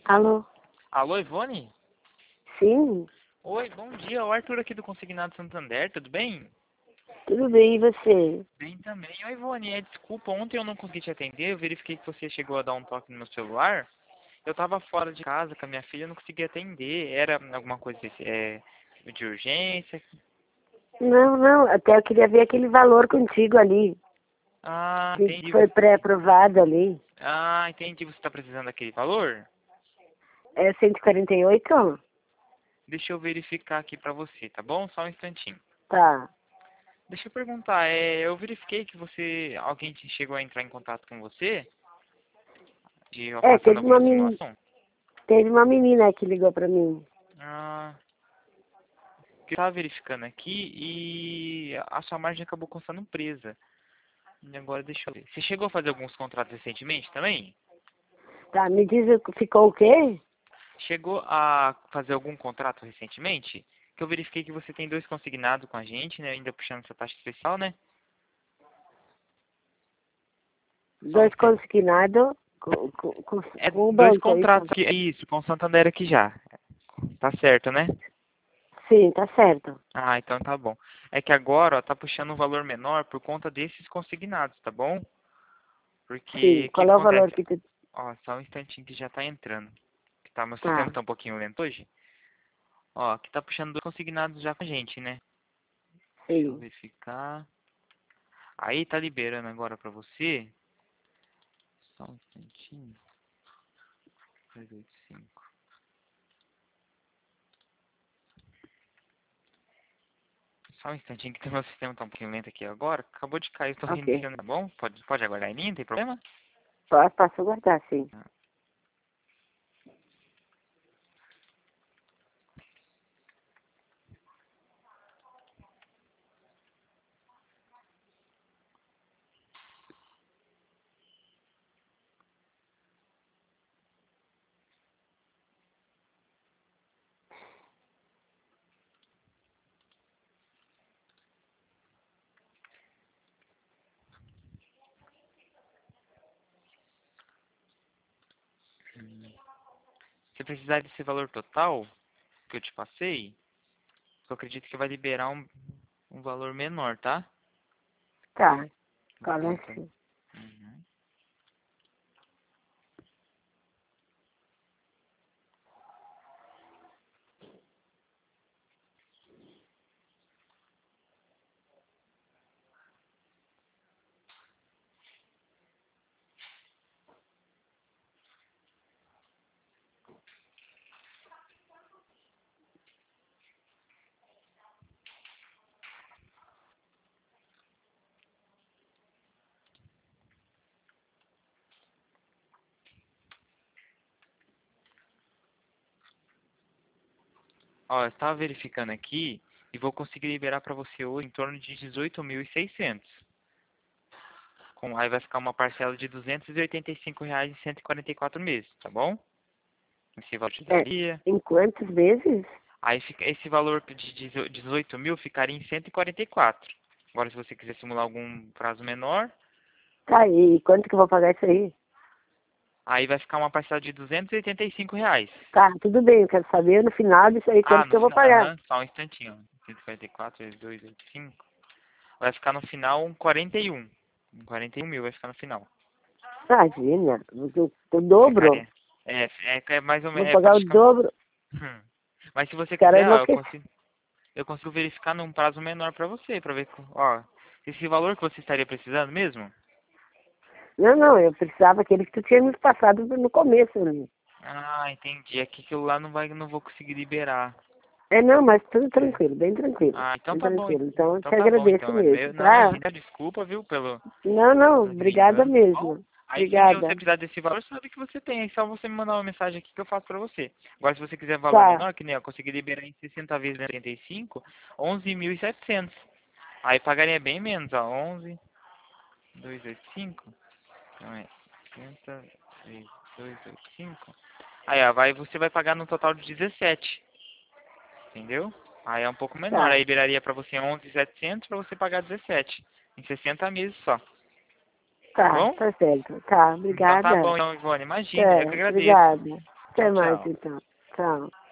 Alô? Alô, Ivone? Sim? Oi, bom dia. O Arthur aqui do Consignado Santander, tudo bem? Tudo bem, e você? Bem também. Oi, Ivone, desculpa, ontem eu não consegui te atender, eu verifiquei que você chegou a dar um toque no meu celular. Eu tava fora de casa com a minha filha, eu não consegui atender. Era alguma coisa de urgência? Não, até eu queria ver aquele valor contigo ali, Ah, que entendi. foi pré-aprovado ali. Ah, entendi. Você tá precisando daquele valor? É 148? Deixa eu verificar aqui pra você, tá bom? Só um instantinho. Tá. Deixa eu perguntar, eu verifiquei que alguém chegou a entrar em contato com você, de É, passando alguma simulação? teve uma menina que ligou pra mim. Ah, que eu tava verificando aqui e a sua margem acabou constando presa. E agora deixa eu ver. Você chegou a fazer alguns contratos recentemente também? Tá, me diz, ficou o quê? Chegou a fazer algum contrato recentemente? Que eu verifiquei que você tem 2 consignados com a gente, né? Ainda puxando essa taxa especial, né? Só um 2 instante. consignados É com o 2 banco, é isso? contratos que. É isso, com o Santander aqui já. Tá certo, né? Sim, tá certo. Ah, então tá bom. É que agora, ó, tá puxando um valor menor por conta desses consignados, tá bom? Sim, Porque o que qual que é o valor acontece? que tu... Ó, só um instantinho que já tá entrando. Que tá, meu sistema Tá, tá um pouquinho lento hoje. Ó, que tá puxando 2 consignados já com a gente, né? Deixa eu sim. verificar. Aí tá liberando agora pra você. Só um instantinho. 285. Só um instantinho que meu sistema tá um pouquinho lento aqui agora. Acabou de cair, eu tô Ok. reiniciando, tá bom? Pode aguardar em linha, não tem problema? Posso guardar, sim. Se precisar desse valor total que eu te passei, eu acredito que vai liberar um valor menor, tá? Tá, qual Então, é tá. sim? Uhum. Ó, eu estava verificando aqui e vou conseguir liberar para você hoje em torno de 18.600. Aí vai ficar uma parcela de R$ 285 em 144 meses, tá bom? Esse valor te É, daria. em quantos meses? Aí esse valor de 18 mil ficaria em 144. Agora, se você quiser simular algum prazo menor, Tá, e quanto que eu vou pagar isso aí? aí vai ficar uma parcela de R$ 285. Tá, tudo bem, eu quero saber no final disso aí Ah, quanto no que eu vou final, pagar. aham, só um instantinho. Ó. 144 vezes 285. Vai ficar no final um 41. Um 41 mil vai ficar no final. Imagina, o dobro. Ficaria. É mais ou Vou menos, é pagar o praticamente. dobro. Mas se você Os caras quiser, ó, enlouquecem. eu consigo verificar num prazo menor pra você, pra ver, ó, esse valor que você estaria precisando mesmo. Não, eu precisava aquele que tu tinha me passado no começo ali. Ah, entendi. Aqui aquilo lá não vou conseguir liberar. É, não, mas tudo É. tranquilo, bem tranquilo. Ah, então Bem tá bom. tranquilo. Então eu Então te tá bom, agradeço então. mesmo, Não, tá? imagina, desculpa, viu, Não, pelo obrigada desenganos, tá bom? mesmo. Aí se um dia você Obrigada. precisar desse valor, sabe que você tem. É só você me mandar uma mensagem aqui que eu faço pra você. Agora, se você quiser valor Tá, menor, que nem eu consegui liberar em 60 vezes 85, 11.700. Aí pagaria bem menos, ó. 11.285. Então é 60 vezes 285. Aí, ó, você vai pagar no total de 17. Entendeu? Aí é um pouco menor. tá. Aí liberaria pra você 11.700 pra você pagar 17. Em 60 meses só. Tá Tá, bom? tá certo. Tá, Então tá obrigada. bom, então, Ivone. Imagina, eu que É, agradeço. obrigada. Até Tchau, mais, tchau. então. Tchau.